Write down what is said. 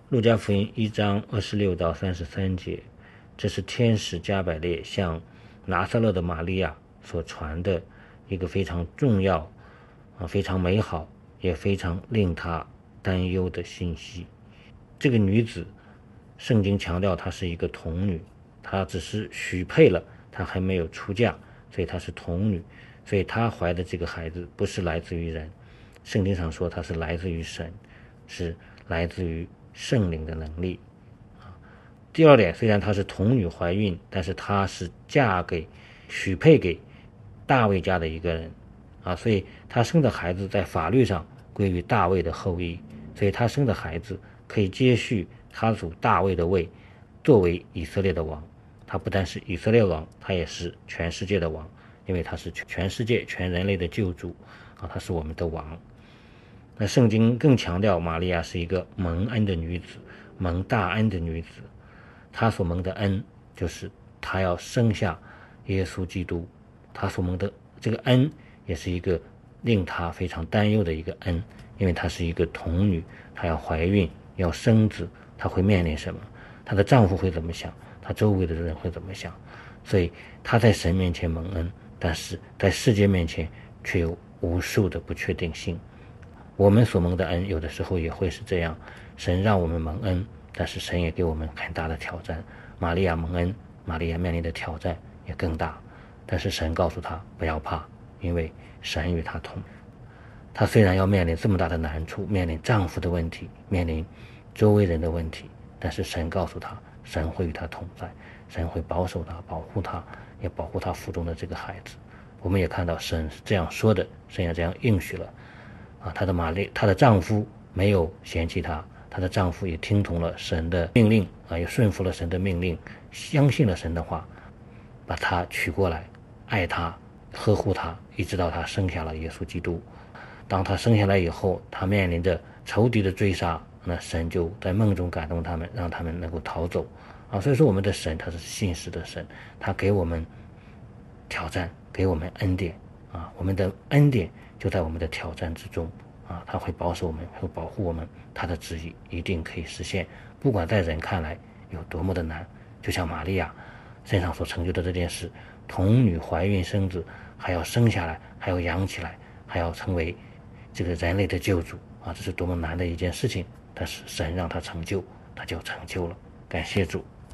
路加福音1章26到33节，这是天使加百列向拿撒勒的玛利亚所传的一个非常重要、非常美好，也非常令他担忧的信息。这个女子，圣经强调她是一个童女，她只是许配了，她还没有出嫁，所以她是童女，所以她怀的这个孩子不是来自于人，圣经上说她是来自于神，是来自于圣灵的能力。第二点，虽然她是童女怀孕，但是她是许配给大卫家的一个人所以她生的孩子在法律上归于大卫的后裔，所以她生的孩子可以接续他祖大卫的位，作为以色列的王。他不但是以色列王，他也是全世界的王，因为他是全世界全人类的救主他是我们的王。那圣经更强调玛利亚是一个蒙恩的女子，蒙大恩的女子。她所蒙的恩就是她要生下耶稣基督，她所蒙的这个恩也是一个令她非常担忧的一个恩，因为她是一个童女，她要怀孕要生子，她会面临什么？她的丈夫会怎么想？她周围的人会怎么想？所以她在神面前蒙恩，但是在世界面前却有无数的不确定性。我们所蒙的恩有的时候也会是这样，神让我们蒙恩，但是神也给我们很大的挑战。玛利亚蒙恩，玛利亚面临的挑战也更大，但是神告诉她不要怕，因为神与她同。她虽然要面临这么大的难处，面临丈夫的问题，面临周围人的问题，但是神告诉她，神会与她同在，神会保守她，保护她，也保护她腹中的这个孩子。我们也看到神是这样说的，神也这样应许了她的丈夫没有嫌弃她，她的丈夫也听从了神的命令也顺服了神的命令，相信了神的话，把她娶过来，爱她，呵护她，一直到她生下了耶稣基督。当她生下来以后，她面临着仇敌的追杀，那神就在梦中感动他们，让他们能够逃走所以说我们的神他是信实的神，他给我们挑战，给我们恩典我们的恩典就在我们的挑战之中他会保守我们，会保护我们，他的旨意一定可以实现，不管在人看来有多么的难。就像玛利亚身上所成就的这件事，童女怀孕生子，还要生下来，还要养起来，还要成为这个人类的救主这是多么难的一件事情，但是神让他成就，他就成就了。感谢主。